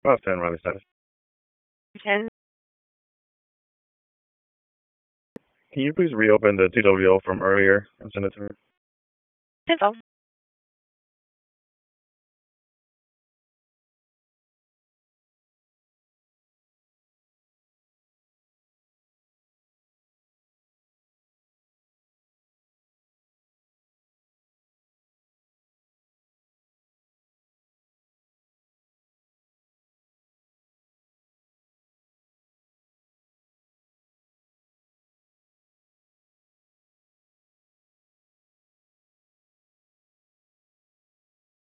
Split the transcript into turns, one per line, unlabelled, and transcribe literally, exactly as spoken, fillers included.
Five ten, Riley status.
ten.
Can you please reopen the T W O from earlier and send it to me?
ten.